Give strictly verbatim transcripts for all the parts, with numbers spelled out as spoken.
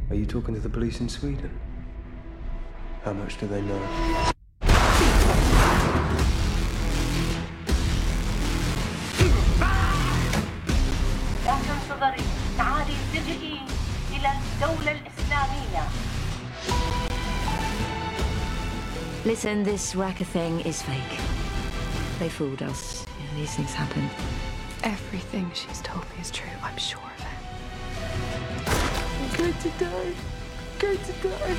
Are you talking to the police in Sweden? How much do they know? لا تنتظري، تعالي التجئي إلى الدولة الإسلامية. Listen, this Raqqa thing is fake. They fooled us. Yeah, these things happen. Everything she's told me is true, I'm sure of it. I'm going to die. I'm going to die.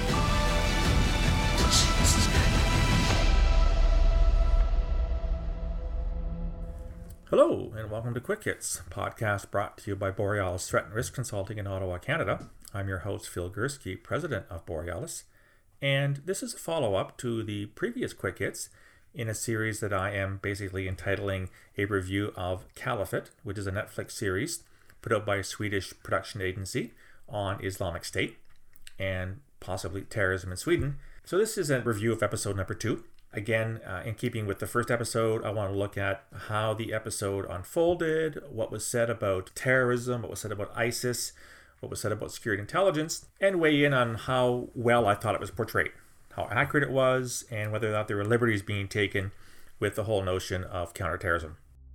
Hello, and welcome to Quick Hits, podcast brought to you by Borealis Threat and Risk Consulting in Ottawa, Canada. I'm your host, Phil Gursky, president of Borealis, and this is a follow-up to the previous Quick Hits in a series that I am basically entitling a review of Caliphate, which is a Netflix series put out by a Swedish production agency on Islamic State and possibly terrorism in Sweden. So this is a review of episode number two. Again, uh, in keeping with the first episode, I want to look at how the episode unfolded, what was said about terrorism, what was said about ISIS, what was said about security intelligence, and weigh in on how well I thought it was portrayed, how accurate it was, and whether or not there were liberties being taken with the whole notion of counterterrorism.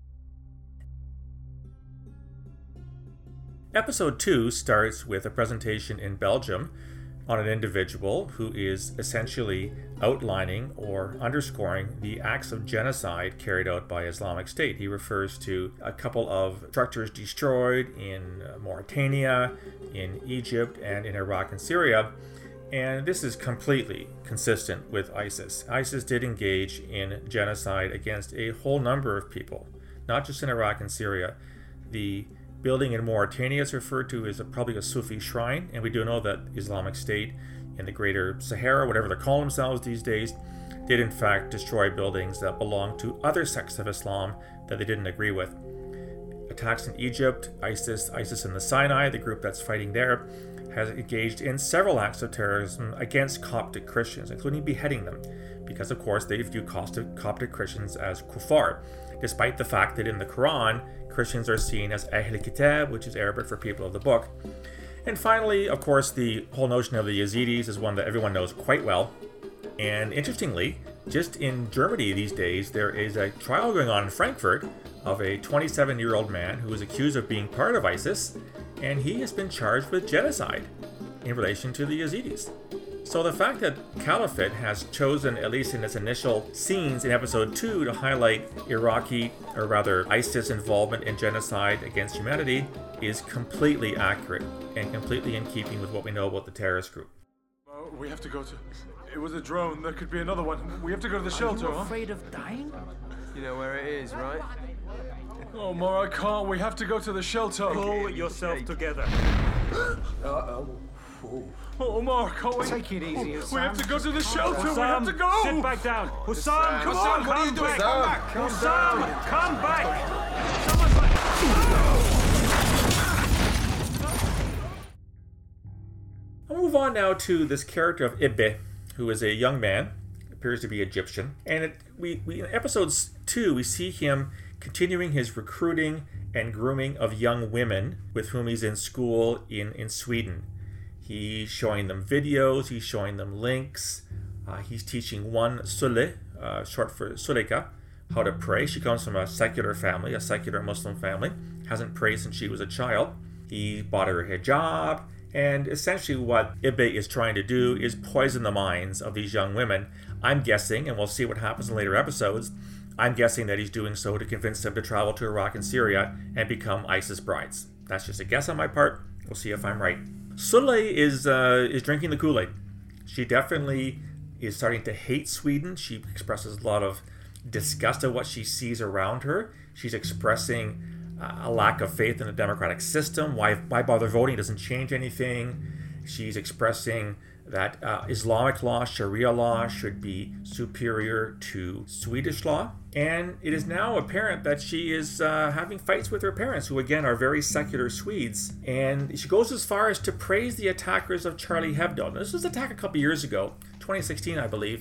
Episode two starts with a presentation in Belgium on an individual who is essentially outlining or underscoring the acts of genocide carried out by Islamic State. He refers to a couple of structures destroyed in Mauritania, in Egypt, and in Iraq and Syria. And this is completely consistent with ISIS. ISIS did engage in genocide against a whole number of people, not just in Iraq and Syria. The building in Mauritania is referred to as a, probably a Sufi shrine, and we do know that Islamic State in the Greater Sahara, whatever they call themselves these days, did in fact destroy buildings that belonged to other sects of Islam that they didn't agree with. Attacks in Egypt, ISIS, ISIS in the Sinai, the group that's fighting there, has engaged in several acts of terrorism against Coptic Christians, including beheading them, because of course they view Coptic Christians as kuffar, despite the fact that in the Quran, Christians are seen as Ahl Kitab, which is Arabic for people of the book. And finally, of course, the whole notion of the Yazidis is one that everyone knows quite well. And interestingly, just in Germany these days, there is a trial going on in Frankfurt of a twenty-seven-year-old man who is accused of being part of ISIS, and he has been charged with genocide in relation to the Yazidis. So the fact that Caliphate has chosen, at least in its initial scenes in episode two, to highlight Iraqi, or rather ISIS involvement in genocide against humanity is completely accurate and completely in keeping with what we know about the terrorist group. Oh, we have to go to... It was a drone. There could be another one. We have to go to the shelter, Are you huh? afraid of dying? You know where it is, right? Oh, Ma, I can't. We have to go to the shelter. Pull yourself together. Uh-oh. Oh, Omar, can't we? Take it easy, We Hussam. have to go to the shelter. Hussam, we have to go. sit back down. Hussam, come Hussam, on, what are you come doing? back. Come back. Hussam, come back. Someone's back. I'll move on now to this character of Ibbe, who is a young man, appears to be Egyptian. And it, we, we in episodes two, we see him continuing his recruiting and grooming of young women with whom he's in school in, in Sweden. He's showing them videos, he's showing them links, uh, he's teaching one Sule, uh, short for Suleka, how to pray. She comes from a secular family, a secular Muslim family, hasn't prayed since she was a child. He bought her a hijab, and essentially what Ibbe is trying to do is poison the minds of these young women. I'm guessing, and we'll see what happens in later episodes, I'm guessing that he's doing so to convince them to travel to Iraq and Syria and become ISIS brides. That's just a guess on my part. We'll see if I'm right. Sule is uh, is drinking the Kool-Aid. She definitely is starting to hate Sweden. She expresses a lot of disgust at what she sees around her. She's expressing uh, a lack of faith in the democratic system. Why, why bother voting? Doesn't change anything. She's expressing that uh, Islamic law, Sharia law, should be superior to Swedish law. And it is now apparent that she is uh, having fights with her parents, who again are very secular Swedes. And she goes as far as to praise the attackers of Charlie Hebdo. Now, this was an attack a couple years ago, twenty sixteen, I believe,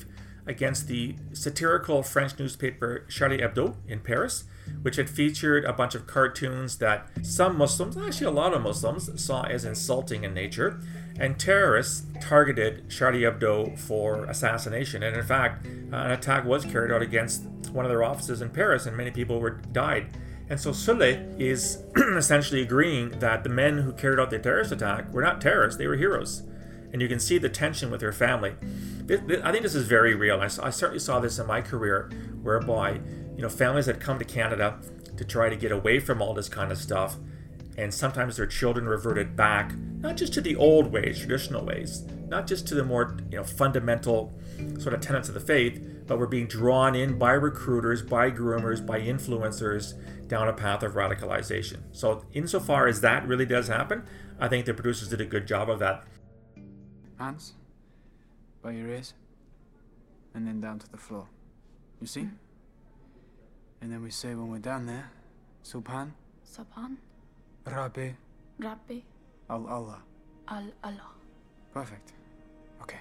against the satirical French newspaper Charlie Hebdo in Paris, which had featured a bunch of cartoons that some Muslims, actually a lot of Muslims, saw as insulting in nature. And terrorists targeted Charlie Hebdo for assassination. And in fact, an attack was carried out against one of their offices in Paris, and many people were died. And so Soleil is essentially agreeing that the men who carried out the terrorist attack were not terrorists, they were heroes. And you can see the tension with her family. I think this is very real. I, I certainly saw this in my career, whereby, you know, families had come to Canada to try to get away from all this kind of stuff, and sometimes their children reverted back, not just to the old ways, traditional ways, not just to the more, you know, fundamental sort of tenets of the faith, but were being drawn in by recruiters, by groomers, by influencers down a path of radicalization. So insofar as that really does happen, I think the producers did a good job of that. Hands by your ears, and then down to the floor. You see? And then we say when we're down there, Subhan, Subhan, Rabbi, Rabbi, Al-Allah. Al-Allah. Perfect. Okay.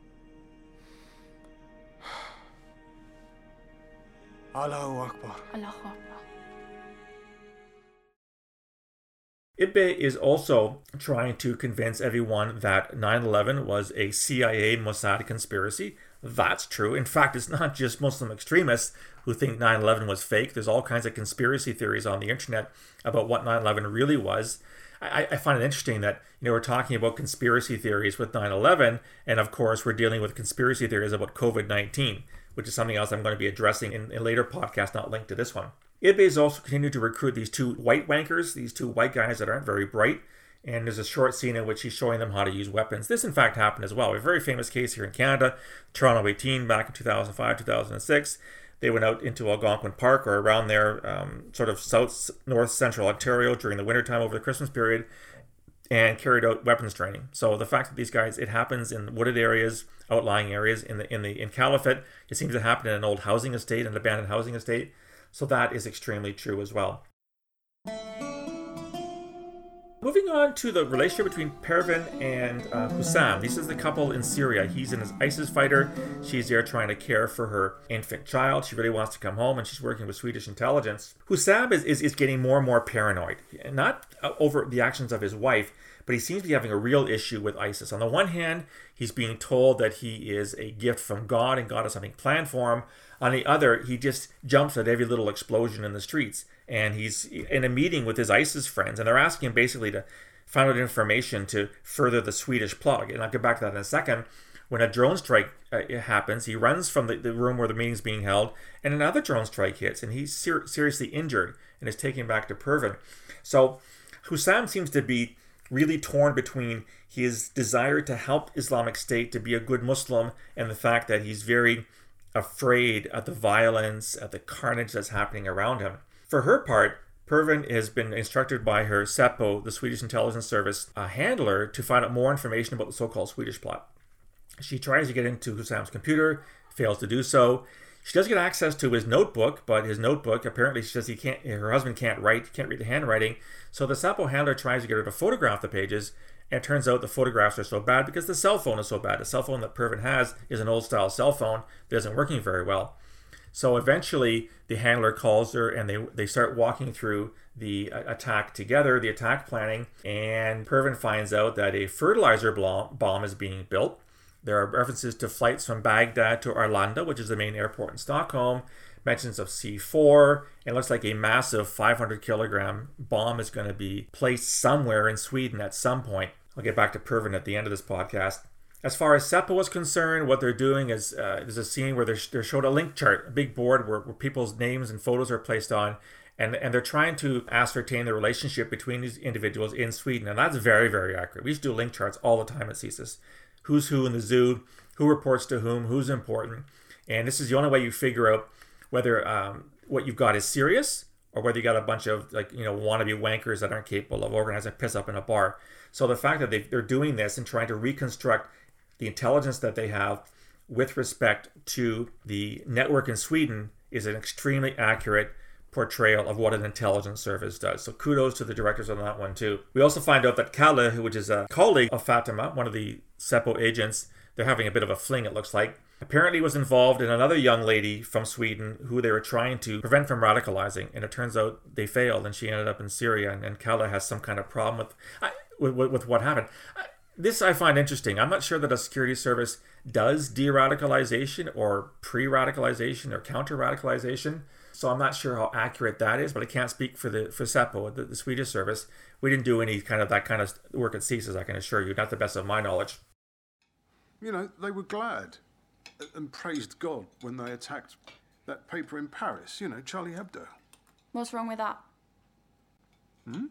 Allahu Akbar. Allahu Akbar. Ibbe is also trying to convince everyone that nine eleven was a C I A Mossad conspiracy. That's true. In fact, it's not just Muslim extremists who think nine eleven was fake. There's all kinds of conspiracy theories on the internet about what nine eleven really was. I, I find it interesting that, you know, we're talking about conspiracy theories with nine eleven, and of course we're dealing with conspiracy theories about covid nineteen, which is something else I'm going to be addressing in a later podcast not linked to this one. Ibbe has also continued to recruit these two white wankers, these two white guys that aren't very bright, and there's a short scene in which he's showing them how to use weapons. This, in fact, happened as well. A very famous case here in Canada, Toronto eighteen, back in two thousand five, two thousand six. They went out into Algonquin Park, or around there, um, sort of south, north central Ontario during the wintertime over the Christmas period, and carried out weapons training. So the fact that these guys, it happens in wooded areas, outlying areas, in the in the in Caliphate, it seems to happen in an old housing estate, an abandoned housing estate. So that is extremely true as well. Moving on to the relationship between Pervin and uh, Hussam. This is the couple in Syria. He's an ISIS fighter. She's there trying to care for her infant child. She really wants to come home, and she's working with Swedish intelligence. Hussam is, is, is getting more and more paranoid. Not over the actions of his wife, but he seems to be having a real issue with ISIS. On the one hand, he's being told that he is a gift from God and God has something planned for him. On the other, he just jumps at every little explosion in the streets. And he's in a meeting with his ISIS friends, and they're asking him basically to find out information to further the Swedish plug. And I'll get back to that in a second. When a drone strike uh, happens, he runs from the, the room where the meeting's being held, and another drone strike hits, and he's ser- seriously injured and is taken back to Pervin. So Hussam seems to be really torn between his desire to help Islamic State to be a good Muslim and the fact that he's very afraid of the violence, of the carnage that's happening around him. For her part, Pervin has been instructed by her Säpo, the Swedish intelligence service uh, handler, to find out more information about the so-called Swedish plot. She tries to get into Hussam's computer, fails to do so. She does get access to his notebook, but his notebook, apparently she says he can't, her husband can't write, can't read the handwriting. So the Säpo handler tries to get her to photograph the pages, and it turns out the photographs are so bad because the cell phone is so bad. The cell phone that Pervin has is an old-style cell phone that isn't working very well. So eventually, the handler calls her, and they they start walking through the attack together, the attack planning, and Pervin finds out that a fertilizer bomb is being built. There are references to flights from Baghdad to Arlanda, which is the main airport in Stockholm, mentions of C four, and it looks like a massive five hundred kilogram bomb is going to be placed somewhere in Sweden at some point. I'll get back to Pervin at the end of this podcast. As far as Säpo is concerned, what they're doing is uh, there's a scene where they're, they're showed a link chart, a big board where, where people's names and photos are placed on, and, and they're trying to ascertain the relationship between these individuals in Sweden, and that's very, very accurate. We used to do link charts all the time at CSIS. Who's who in the zoo, who reports to whom, who's important, and this is the only way you figure out whether um, what you've got is serious or whether you got a bunch of, like, you know, wannabe wankers that aren't capable of organizing a piss up in a bar. So the fact that they they're doing this and trying to reconstruct the intelligence that they have with respect to the network in Sweden is an extremely accurate portrayal of what an intelligence service does. So kudos to the directors on that one too. We also find out that Kalle, which is a colleague of Fatima, one of the Säpo agents, they're having a bit of a fling, it looks like. apparently was involved in another young lady from Sweden who they were trying to prevent from radicalizing, and it turns out they failed, and she ended up in Syria, and, and Kala has some kind of problem with, I, with, with what happened. I, this I find interesting. I'm not sure that a security service does de-radicalization or pre-radicalization or counter-radicalization, so I'm not sure how accurate that is, but I can't speak for the for Seppo, the, the Swedish service. We didn't do any kind of that kind of work at CISAS, I can assure you, not the best of my knowledge. You know, they were glad and praised God when they attacked that paper in Paris, you know, Charlie Hebdo. What's wrong with that? Hmm?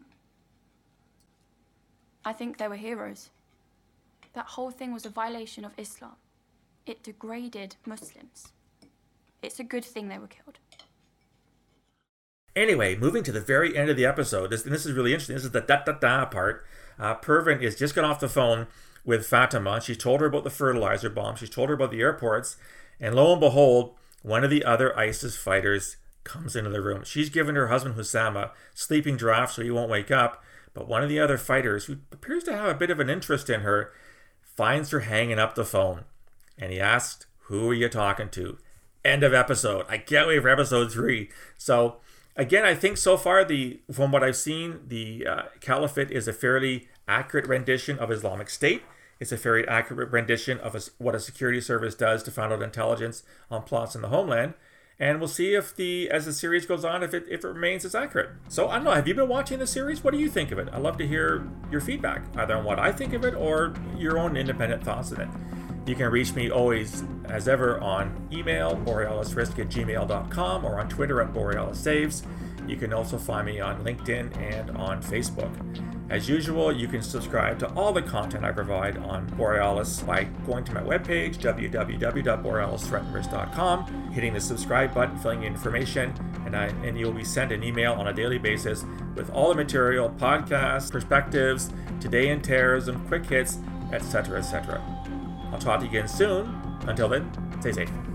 I think they were heroes. That whole thing was a violation of Islam. It degraded Muslims. It's a good thing they were killed. Anyway, moving to the very end of the episode, this, and this is really interesting. This is the da-da-da part. Uh, Pervin is just got off the phone with Fatima. She's told her about the fertilizer bomb. She's told her about the airports. And lo and behold, one of the other ISIS fighters comes into the room. She's given her husband Hussama sleeping draft so he won't wake up. But one of the other fighters, who appears to have a bit of an interest in her, finds her hanging up the phone. And he asks, "Who are you talking to?" End of episode. I can't wait for episode three. So, again, I think so far, the from what I've seen, the uh, Caliphate is a fairly accurate rendition of Islamic State. It's a very accurate rendition of a, what a security service does to find out intelligence on plots in the homeland. And we'll see if the as the series goes on, if it if it remains as accurate. So I don't know, have you been watching the series? What do you think of it? I'd love to hear your feedback, either on what I think of it or your own independent thoughts of it. You can reach me always, as ever, on email, borealisrisk at gmail dot com, or on Twitter at borealissaves. You can also find me on LinkedIn and on Facebook. As usual, you can subscribe to all the content I provide on Borealis by going to my webpage, w w w dot borealis threat and risk dot com, hitting the subscribe button, filling in information, and, I, and you'll be sent an email on a daily basis with all the material, podcasts, perspectives, today in terrorism, quick hits, et cetera, et cetera. I'll talk to you again soon. Until then, stay safe.